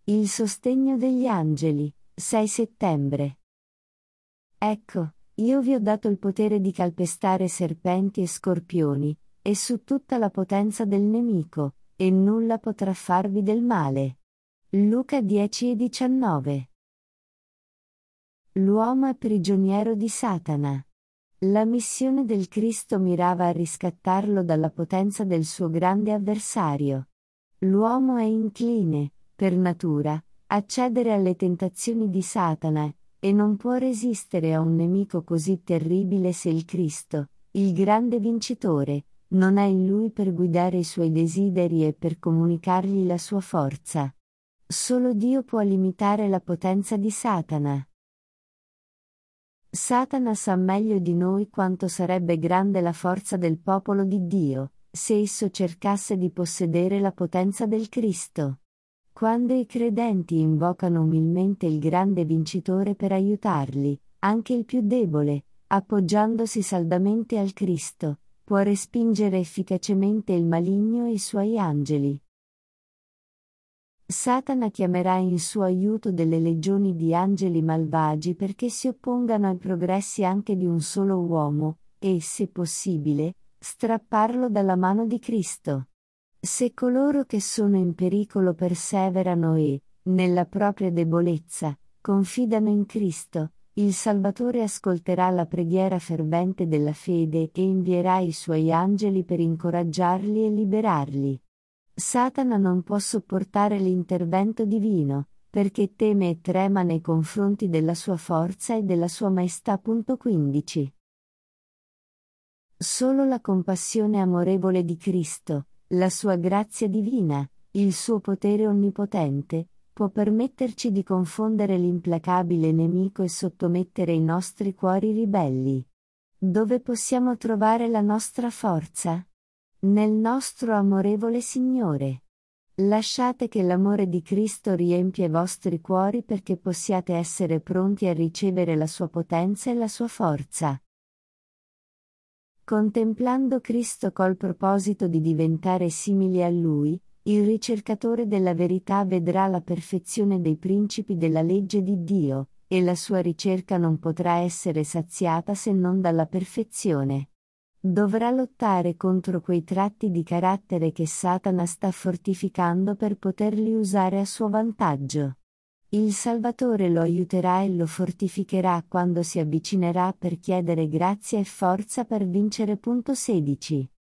Il sostegno degli angeli, 6 settembre. Ecco, io vi ho dato il potere di calpestare serpenti e scorpioni, e su tutta la potenza del nemico, e nulla potrà farvi del male. Luca 10:19. L'uomo è prigioniero di Satana. La missione del Cristo mirava a riscattarlo dalla potenza del suo grande avversario. L'uomo è incline, per natura, a cedere alle tentazioni di Satana, e non può resistere a un nemico così terribile se il Cristo, il grande vincitore, non è in lui per guidare i suoi desideri e per comunicargli la sua forza. Solo Dio può limitare la potenza di Satana. Satana sa meglio di noi quanto sarebbe grande la forza del popolo di Dio, se esso cercasse di possedere la potenza del Cristo. Quando i credenti invocano umilmente il grande vincitore per aiutarli, anche il più debole, appoggiandosi saldamente al Cristo, può respingere efficacemente il maligno e i suoi angeli. Satana chiamerà in suo aiuto delle legioni di angeli malvagi perché si oppongano ai progressi anche di un solo uomo, e, se possibile, strapparlo dalla mano di Cristo. Se coloro che sono in pericolo perseverano e, nella propria debolezza, confidano in Cristo, il Salvatore ascolterà la preghiera fervente della fede e invierà i suoi angeli per incoraggiarli e liberarli. Satana non può sopportare l'intervento divino, perché teme e trema nei confronti della sua forza e della sua maestà. 15. Solo la compassione amorevole di Cristo, la sua grazia divina, il suo potere onnipotente, può permetterci di confondere l'implacabile nemico e sottomettere i nostri cuori ribelli. Dove possiamo trovare la nostra forza? Nel nostro amorevole Signore. Lasciate che l'amore di Cristo riempia i vostri cuori perché possiate essere pronti a ricevere la sua potenza e la sua forza. Contemplando Cristo col proposito di diventare simili a Lui, il ricercatore della verità vedrà la perfezione dei principi della legge di Dio, e la sua ricerca non potrà essere saziata se non dalla perfezione. Dovrà lottare contro quei tratti di carattere che Satana sta fortificando per poterli usare a suo vantaggio. Il Salvatore lo aiuterà e lo fortificherà quando si avvicinerà per chiedere grazia e forza per vincere. 16.